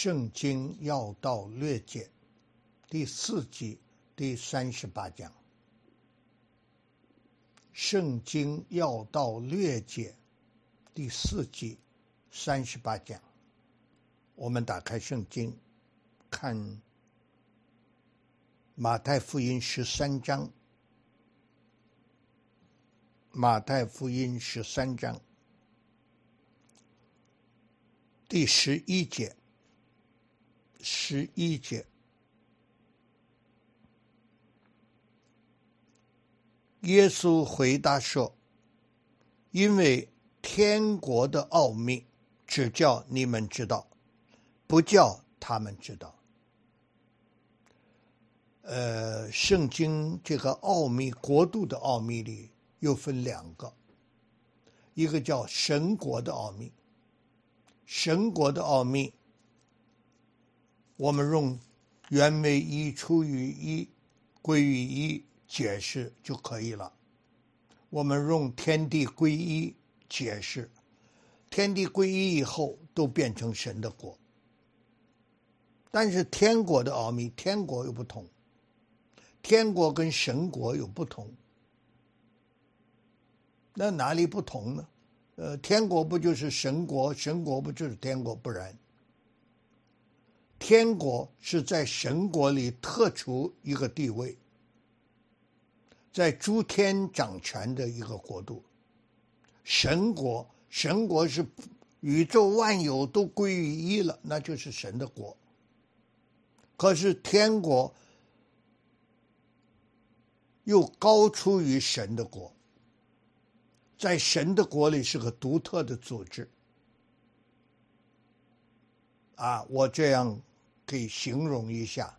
圣经要道略解第4季第38讲。圣经要道略解第4季38讲。我们打开圣经，看马太福音13章。马太福音13章第11节。11节，耶稣回答说：因为天国的奥秘只叫你们知道，不叫他们知道。圣经这个奥秘，国度的奥秘里又分2个，一个叫神国的奥秘。神国的奥秘我们用原为一、出于一、归于一解释就可以了。我们用天地归一解释，天地归一以后都变成神的国。但是天国的奥秘，天国又不同，天国跟神国有不同。那哪里不同呢？天国不就是神国，神国不就是天国？不然，天国是在神国里特殊一个地位，在诸天掌权的一个国度。神国是宇宙万有都归于一了，那就是神的国。可是天国又高出于神的国，在神的国里是个独特的组织。我这样可以形容一下，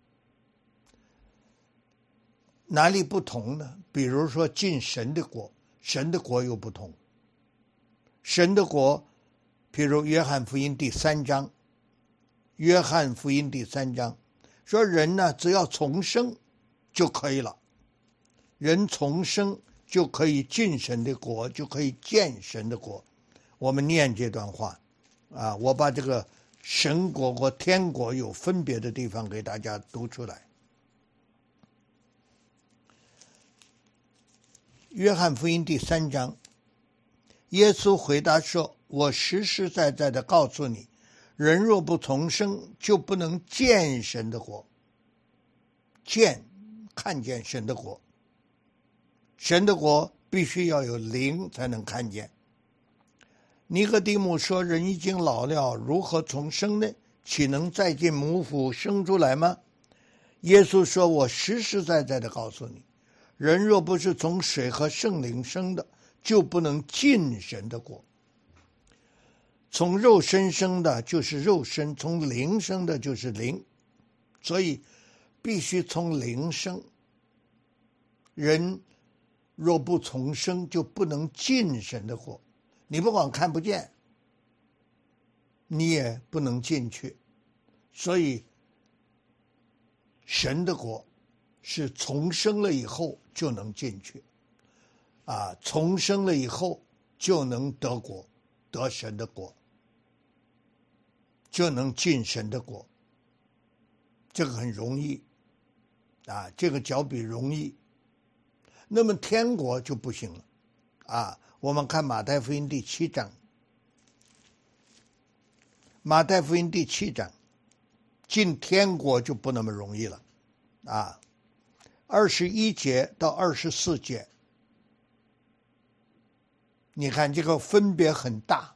哪里不同呢？比如说进神的国，神的国又不同。神的国，譬如约翰福音第3章，约翰福音第3章说，人呢只要重生就可以了，人重生就可以进神的国，就可以见神的国。我们念这段话我把这个神国和天国有分别的地方给大家读出来。约翰福音第3章，耶稣回答说：我实实在在的告诉你，人若不重生，就不能见神的国。看见神的国，神的国必须要有灵才能看见。尼哥底母说：人已经老了，如何重生呢？岂能再进母腹生出来吗？耶稣说：我实实在在的告诉你，人若不是从水和圣灵生的，就不能进神的国。从肉身生的就是肉身，从灵生的就是灵，所以必须从灵生。人若不重生，就不能进神的国。你不光看不见，你也不能进去。所以神的国是重生了以后就能进去重生了以后就能得国，得神的国，就能进神的国。这个很容易这个较比容易。那么天国就不行了我们看马太福音第7章。马太福音第7章，进天国就不那么容易了21节到24节，你看这个分别很大。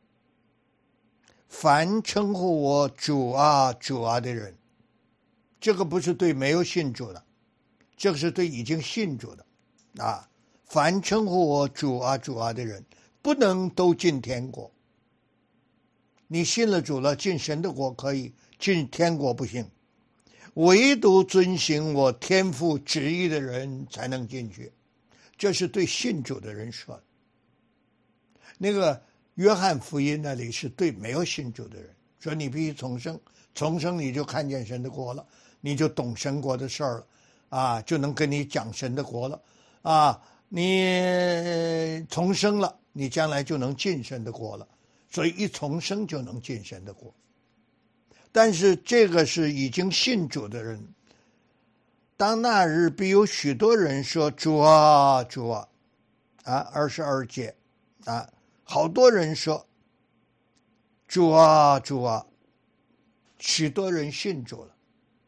凡称呼我主啊主啊的人，这个不是对没有信主的，这个是对已经信主的凡称呼我主啊主啊的人，不能都进天国。你信了主了，进神的国可以，进天国不行。唯独遵行我天父旨意的人才能进去。这是对信主的人说的。那个约翰福音那里是对没有信主的人说，你必须重生，重生你就看见神的国了，你就懂神国的事儿了就能跟你讲神的国了你重生了，你将来就能进神的国了。所以一重生就能进神的国。 但是这个是已经信主的人。当那日必有许多人说主啊主啊，22节啊，好多人说主啊主啊，许多人信主了。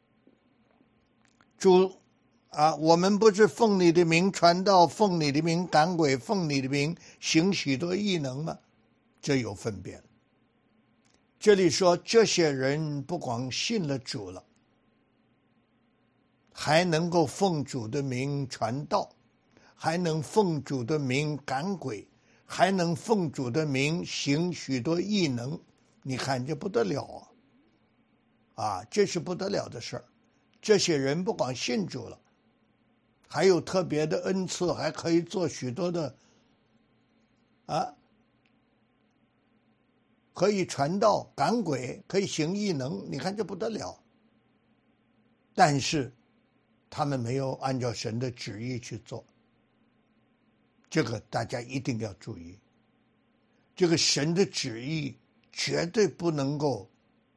主啊，我们不是奉你的名传道，奉你的名赶鬼，奉你的名行许多异能吗？这有分别。这里说这些人不光信了主了，还能够奉主的名传道，还能奉主的名赶鬼，还能奉主的名行许多异能。你看这不得了啊！这是不得了的事儿。这些人不光信主了，还有特别的恩赐，还可以做许多的可以传道赶鬼，可以行异能。你看这不得了。但是他们没有按照神的旨意去做，这个大家一定要注意。这个神的旨意绝对不能够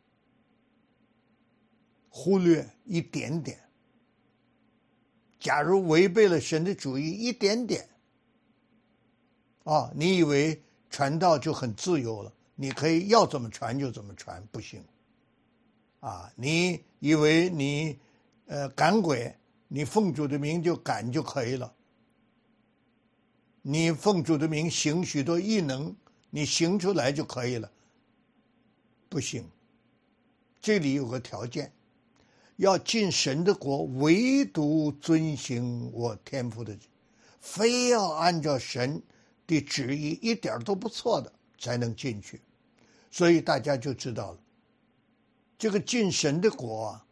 忽略一点点。假如违背了神的旨意一点点，你以为传道就很自由了，你可以要怎么传就怎么传，不行。你以为你赶鬼，你奉主的名就赶就可以了，你奉主的名行许多异能，你行出来就可以了，不行。这里有个条件，要进神的国，唯独遵行我天父的旨，非要按照神的旨意一点都不错的才能进去。所以大家就知道了，这个进神的国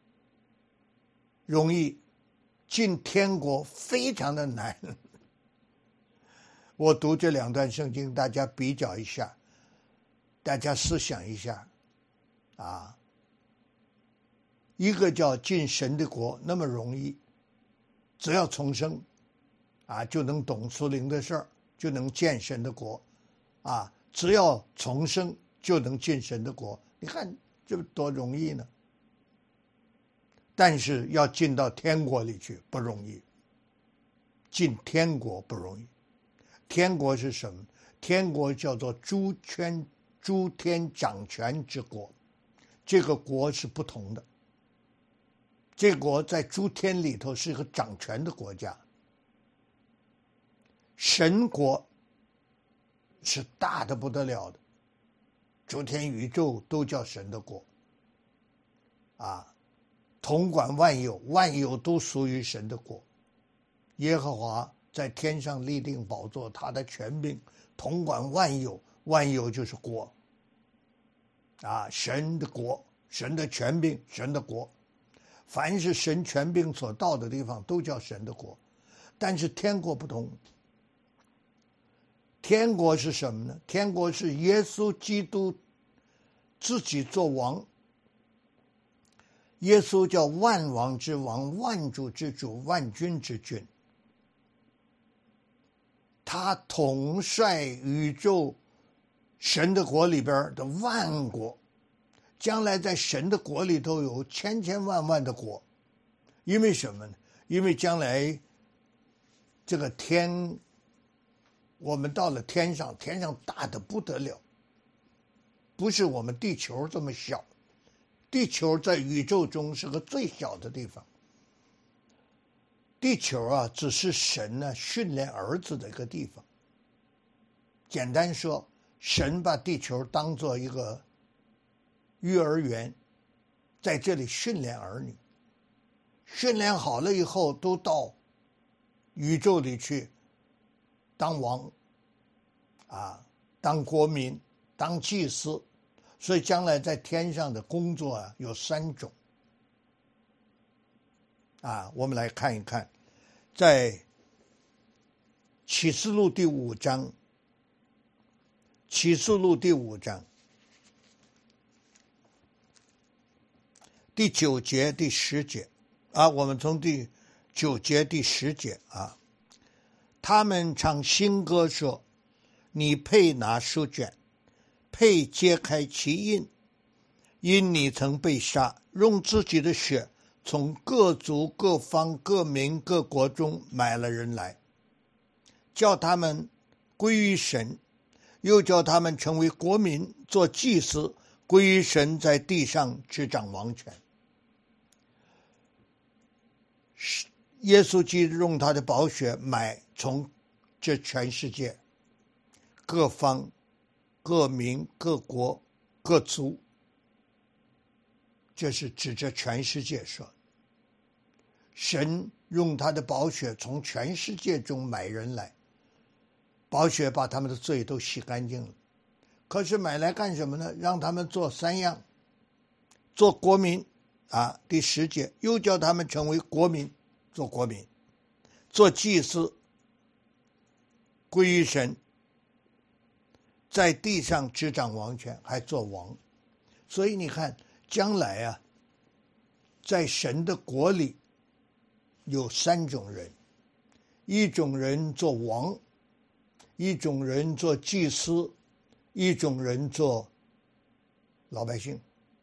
容易，进天国非常的难。我读这两段圣经，大家比较一下，大家思想一下一个叫进神的国那么容易，只要重生就能懂属灵的事儿，就能见神的国只要重生就能进神的国。你看这多容易呢。但是要进到天国里去不容易，进天国不容易。天国是什么？天国叫做诸天掌权之国，这个国是不同的。这国在诸天里头是一个掌权的国家。神国是大的不得了的，诸天宇宙都叫神的国统管万有，万有都属于神的国。耶和华在天上立定宝座，他的权柄统管万有，万有就是国神的国，神的权柄，神的国。凡是神权柄所到的地方都叫神的国。但是天国不同，天国是什么呢？天国是耶稣基督自己做王。耶稣叫万王之王，万主之主，万军之君。他统帅宇宙神的国里边的万国，将来在神的国里头有千千万万的国。因为什么呢？因为将来这个天，我们到了天上，天上大的不得了，不是我们地球这么小。地球在宇宙中是个最小的地方。地球只是神训练儿子的一个地方。简单说，神把地球当作一个幼儿园，在这里训练儿女，训练好了以后都到宇宙里去当王当国民，当祭司。所以将来在天上的工作有3种我们来看一看，在启示录第5章，启示录第5章第9节第10节我们从第9节第10节他们唱新歌说，你配拿书卷，配揭开其印， 因你曾被杀，用自己的血从各族、各方、各民、各国中买了人来，叫他们归于神，又叫他们成为国民，做祭司，归于神，在地上执掌王权。耶稣基督用他的宝血买从这全世界各方、各民、各国、各族，这是指着全世界说。神用他的宝血从全世界中买人来，宝血把他们的罪都洗干净了。可是买来干什么呢？让他们做三样：做国民啊，第10节，又叫他们成为国民，做国民；做祭司，归于神，在地上执掌王权，还做王。所以你看，将来啊，在神的国里有3种人：一种人做王，一种人做祭司，一种人做老百姓。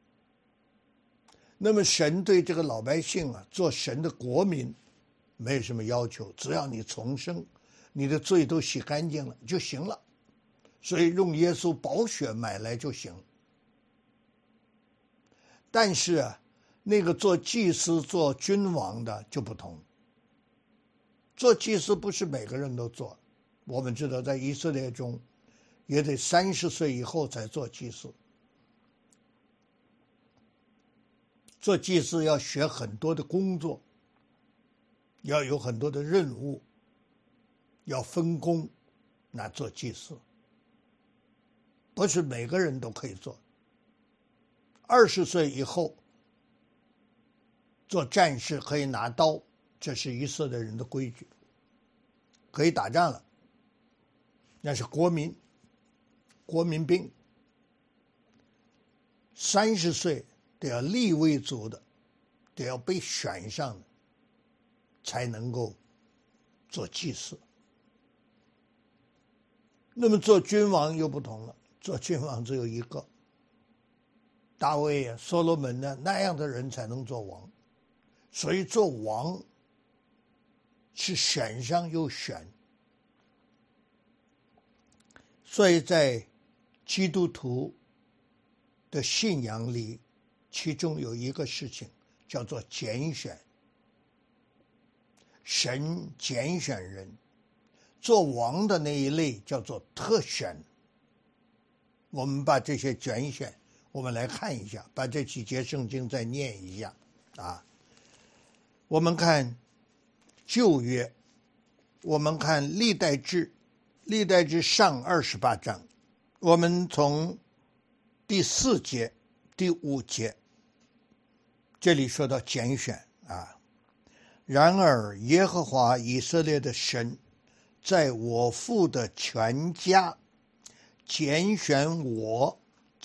那么神对这个老百姓啊，做神的国民没有什么要求，只要你重生，你的罪都洗干净了就行了。所以用耶稣宝血买来就行。但是啊，那个做祭司、做君王的就不同。做祭司不是每个人都做，我们知道在以色列中也得30岁以后才做祭司。做祭司要学很多的工作，要有很多的任务，要分工，那做祭司不是每个人都可以做。20岁以后做战士可以拿刀，这是以色列人的规矩，可以打仗了，那是国民兵。30岁得要立为族的，得要被选上的，才能够做祭司。那么做君王又不同了，做君王只有一个，大卫啊、所罗门呢，那样的人才能做王。所以做王是选上又选。所以在基督徒的信仰里，其中有一个事情叫做拣选。神拣选人，做王的那一类叫做特选。我们把这些拣选我们来看一下，把这几节圣经再念一下啊。我们看旧约，我们看历代志上28章，我们从第4节、第5节，这里说到拣选啊。然而耶和华以色列的神在我父的全家拣选我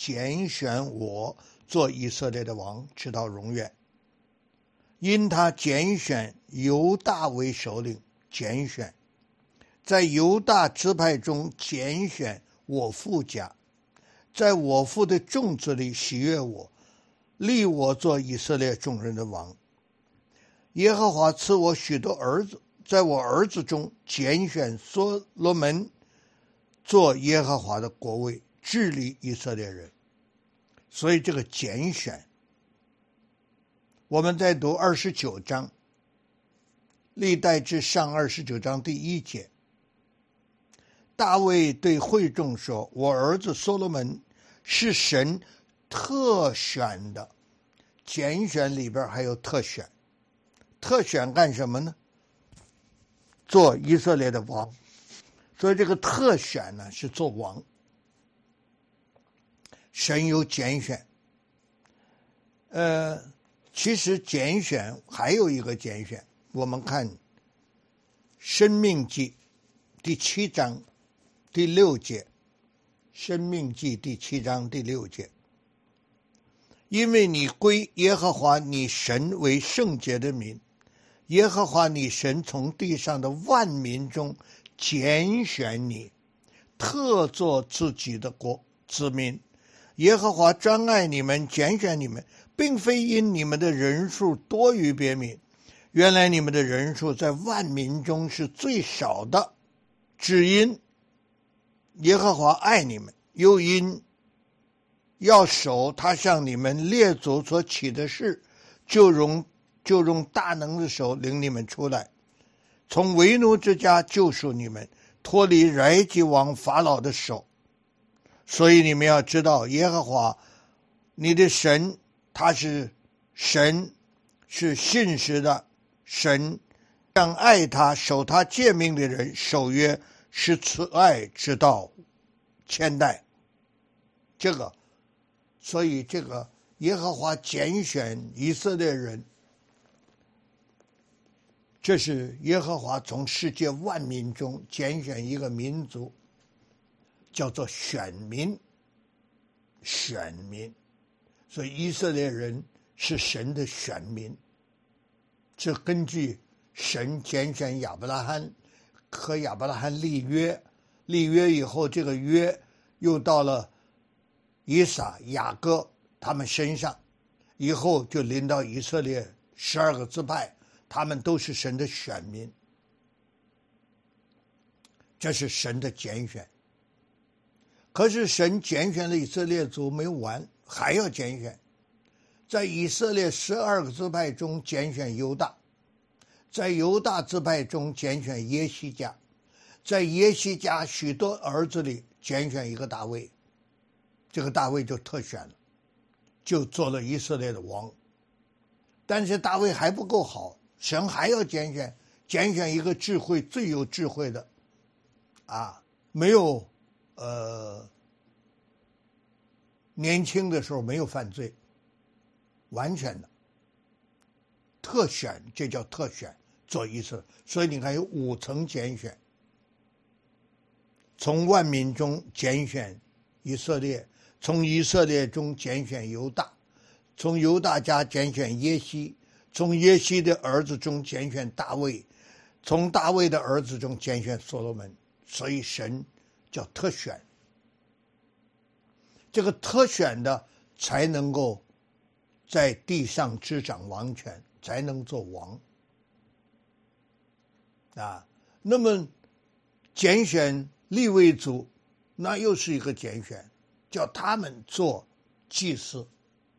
做以色列的王，直到永远。因他拣选犹大为首领，在犹大支派中拣选我父家，在我父的众子里喜悦我，立我做以色列众人的王。耶和华赐我许多儿子，在我儿子中拣选所罗门做耶和华的国位，治理以色列人。所以这个拣选，我们再读29章，历代志上29章第1节，大卫对会众说：我儿子所罗门是神特选的。拣选里边还有特选，特选干什么呢？做以色列的王。所以这个特选呢，是做王。神有拣选，其实拣选还有一个拣选，我们看申命记第7章第6节，申命记第7章第6节，因为你归耶和华你神为圣洁的民，耶和华你神从地上的万民中拣选你，特作自己的子民， 耶和华专爱你们，拣选你们，并非因你们的人数多于别民，原来你们的人数在万民中是最少的，只因耶和华爱你们，又因要守他向你们列祖所起的事，就用大能的手领你们出来，从为奴之家救赎你们，脱离埃及王法老的手。所以你们要知道，耶和华你的神，他是神，是信实的神，让爱他守他诫命的人守约，是慈爱直到千代。所以这个耶和华拣选以色列人，这是耶和华从世界万民中拣选一个民族，叫做选民。选民，所以以色列人是神的选民，这根据神拣选亚伯拉罕，和亚伯拉罕立约，立约以后，这个约又到了以撒、雅各他们身上，以后就临到以色列12个支派，他们都是神的选民，这是神的拣选。可是神拣选了以色列族没有完，还要拣选，在以色列12个支派中拣选犹大，在犹大支派中拣选耶西家，在耶西家许多儿子里拣选一个大卫，这个大卫就特选了，就做了以色列的王。但是大卫还不够好，神还要拣选一个智慧最有智慧的没有年轻的时候没有犯罪，完全的特选，这叫特选，做以色列。所以你看有5层拣选，从万民中拣选以色列，从以色列中拣选犹大，从犹大家拣选耶西，从耶西的儿子中拣选大卫，从大卫的儿子中拣选所罗门。所以神叫特选，这个特选的才能够在地上执掌王权，才能做王那么拣选利未族，那又是一个拣选，叫他们做祭司。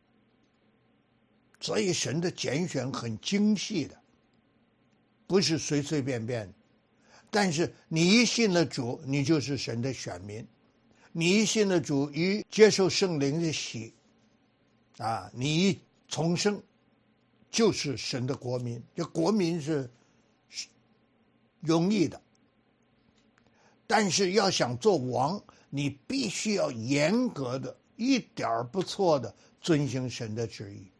所以神的拣选很精细的，不是随随便便的。但是你一信了主，你就是神的选民，你一信了主，一接受圣灵的洗你一重生，就是神的国民。这国民是容易的，但是要想做王，你必须要严格的，一点不错的遵行神的旨意。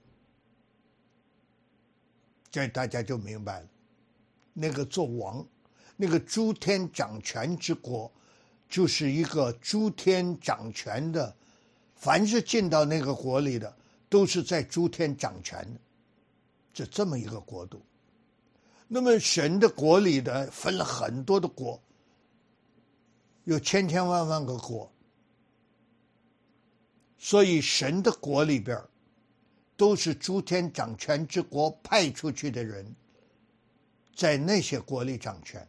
这大家就明白了，那个做王，那个诸天掌权之国，就是一个诸天掌权的，凡是进到那个国里的，都是在诸天掌权的，就这么一个国度。那么神的国里的分了很多的国，有千千万万个国，所以神的国里边都是诸天掌权之国派出去的人，在那些国里掌权。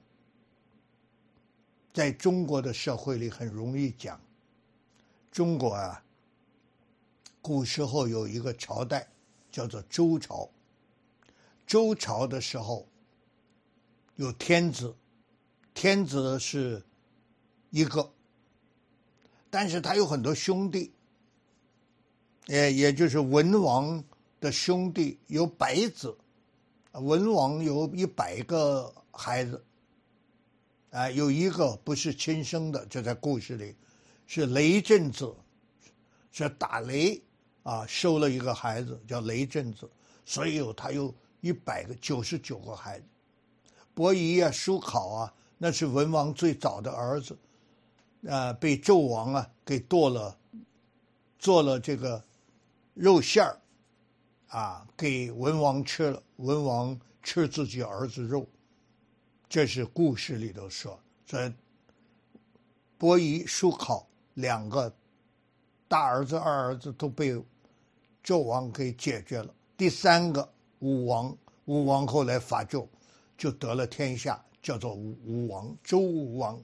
在中国的社会里很容易讲，中国古时候有一个朝代叫做周朝，周朝的时候有天子，天子是一个，但是他有很多兄弟，也就是文王的兄弟有100子，文王有100个孩子，有一个不是亲生的，这在故事里是雷震子，是打雷收了一个孩子叫雷震子，所以他有99个孩子。伯夷叔考那是文王最早的儿子，被纣王给剁了，做了这个肉馅儿给文王吃了，文王吃自己儿子肉，这是故事里头说。所以伯夷叔考2个大儿子、二儿子都被纣王给解决了。第三个武王后来伐纣，就得了天下，叫做武王，周武王。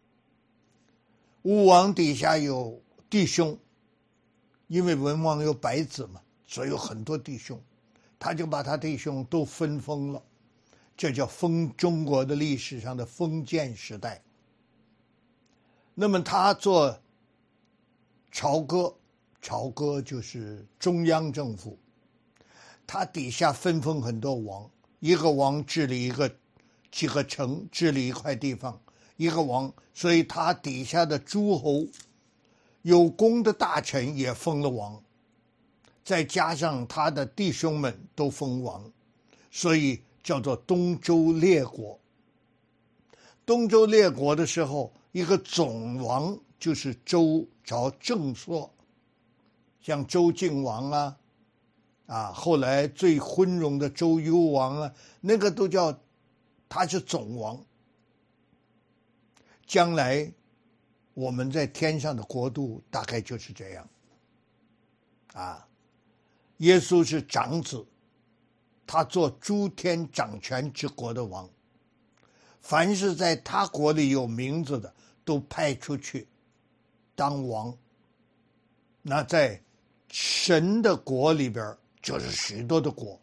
武王底下有弟兄，因为文王有百子嘛，所以有很多弟兄，他就把他弟兄都分封了，这叫中国的历史上的封建时代。那么他做朝歌就是中央政府，他底下分封很多王，一个王治理几个城，治理一块地方，一个王，所以他底下的诸侯有功的大臣也封了王，再加上他的弟兄们都封王，所以叫做东周列国。东周列国的时候，一个总王就是周朝正朔，像周敬王后来最昏庸的周幽王那个都叫他是总王。将来我们在天上的国度大概就是这样耶稣是长子，他做诸天掌权之国的王，凡是在他国里有名字的都派出去当王。那在神的国里边就是许多的国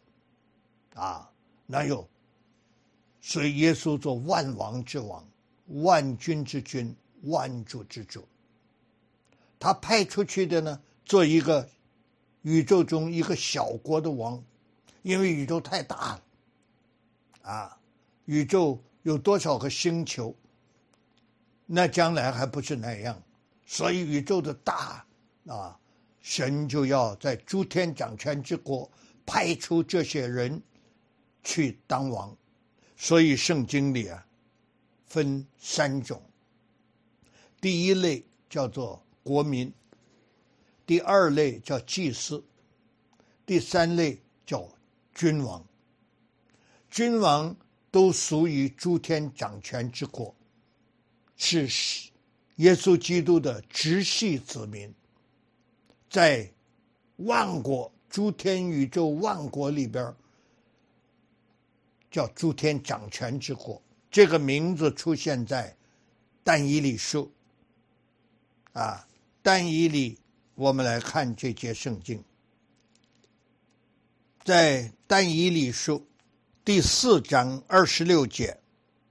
所以耶稣做万王之王，万军之君，万主之主。他派出去的呢，做一个宇宙中一个小国的王，因为宇宙太大了宇宙有多少个星球，那将来还不是那样，所以宇宙的大神就要在诸天掌权之国派出这些人去当王。所以圣经里分三种，第一类叫做国民，第二类叫祭司，第三类叫君王。君王都属于诸天掌权之国，是耶稣基督的直系子民，在万国诸天宇宙万国里边叫诸天掌权之国。这个名字出现在但以理书但以理，我们来看这节圣经，在但以理书第4章26节，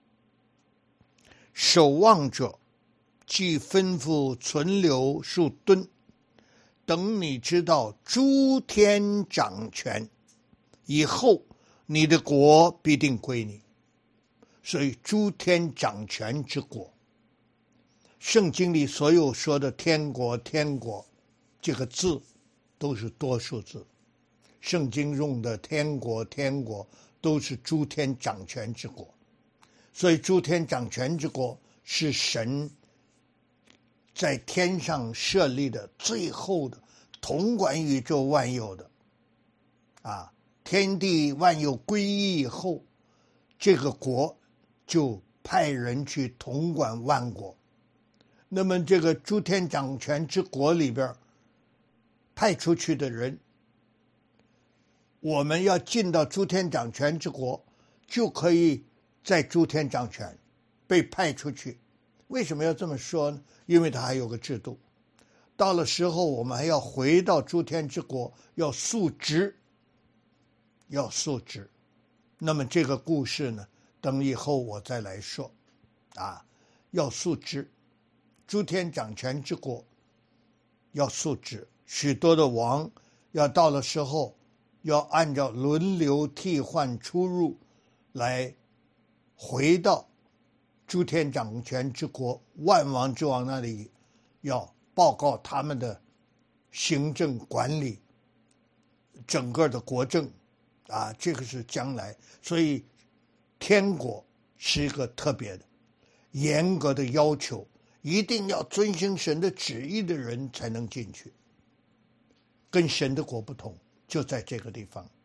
守望者既吩咐存留数吨，等你知道诸天掌权以后，你的国必定归你。所以诸天掌权之国，圣经里所有说的天国这个字都是多数字，圣经用的天国都是诸天掌权之国。所以诸天掌权之国是神在天上设立的最后的统管宇宙万有的天地万有归一以后，这个国就派人去统管万国。那么这个诸天掌权之国里边派出去的人，我们要进到诸天掌权之国，就可以在诸天掌权被派出去。为什么要这么说呢？因为它还有个制度，到了时候我们还要回到诸天之国，要述职。那么这个故事呢，等以后我再来说要述职。诸天掌权之国要述职，许多的王要到了时候要按照轮流替换出入来回到诸天掌权之国万王之王那里，要报告他们的行政管理整个的国政这个是将来。所以天国是一个特别的严格的要求，一定要遵行神的旨意的人才能进去，跟神的国不同，就在这个地方。